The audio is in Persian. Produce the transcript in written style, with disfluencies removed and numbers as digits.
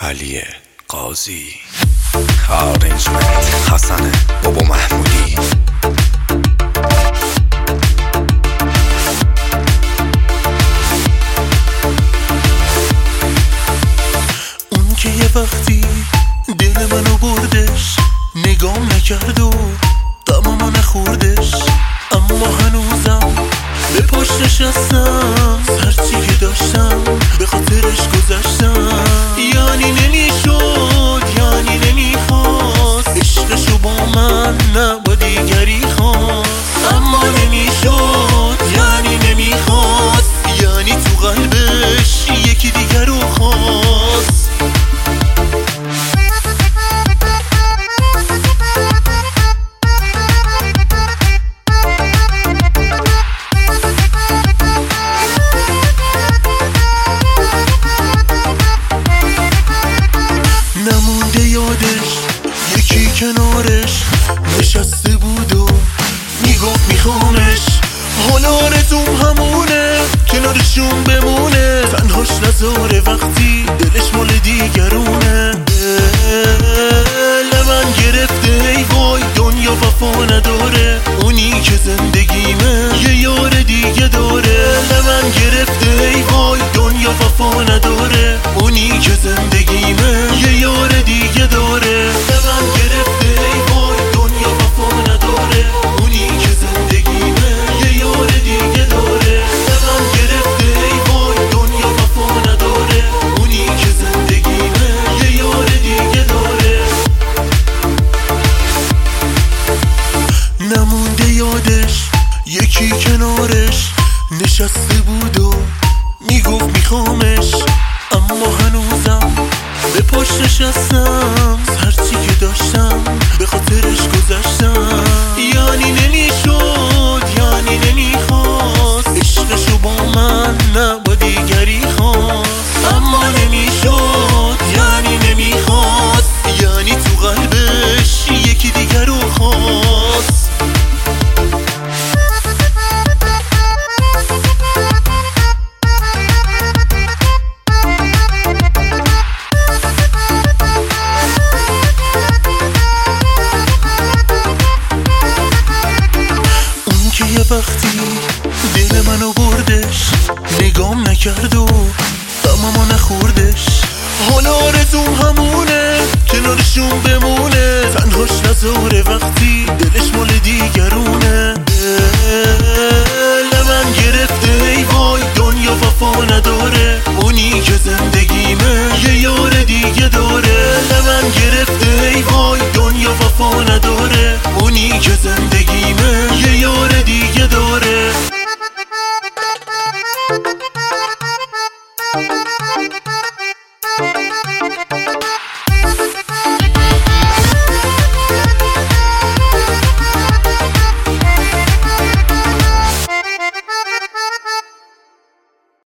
علی قاضی، آرنجمنت حسن بابا محمودی. اون که یه وقتی دل منو بردش، نگام نکرد و غممو نخوردش، اما هنوزم به پشتش هستم. هرچی که داشتم به خاطرش گذاشتم. یعنی نمیشد، یعنی نمیخواست، عشقشو با من نه با دیگری خواست. اما نمیشد، یعنی نمیخواست، یعنی تو قلبش یکی دیگر رو خواست. نمونده یادش یکی کنارش نشسته بود و میگفت میخوامش. حالا آرزوم همونه کنارشون بمونه، تنهاش نذاره وقتی دلش مال دیگرونه. دل من گرفته ای وای، دنیا وفا نداره، اونی که زندگیمه یه یار دیگه داره. دل من گرفته ای وای، دنیا وفا نداره، اونی که زندگیمه یه یار دیگه داره. دل من گرفته ای وای، دنیا وفا نداره، اونی که زندگیمه یه یار دیگه داره. دل من گرفته ای وای، دنیا وفا نداره، اونی که زندگیمه یه یار دیگه داره. نمونده یادش یکی کنارش نشسته بود و میگفت میخوامش، اما هنوزم به پشتش هستم. هرچی که داشتم به خاطرش گذاشتم. یعنی نمیشد، یعنی نمیخواست، عشقشو با من نه با دیگری خواست. اما نمیشد، یعنی نمیخواست، یعنی تو قلبش یکی دیگر رو خواست. یه وقتی دل منو بردش، نگام نکرد و غممو نخوردش. حالا آرزوم همونه کنارشون بمونه، تنهاش نذاره وقتی دلش مال دیگرونه. دل من گرفته ای وای، دنیا وفا نداره، اونی که زندگیمه یه یار دیگه داره. دل من گرفته ای وای، دنیا وفا نداره، اونی که زندگیمه یه یار دیگه داره.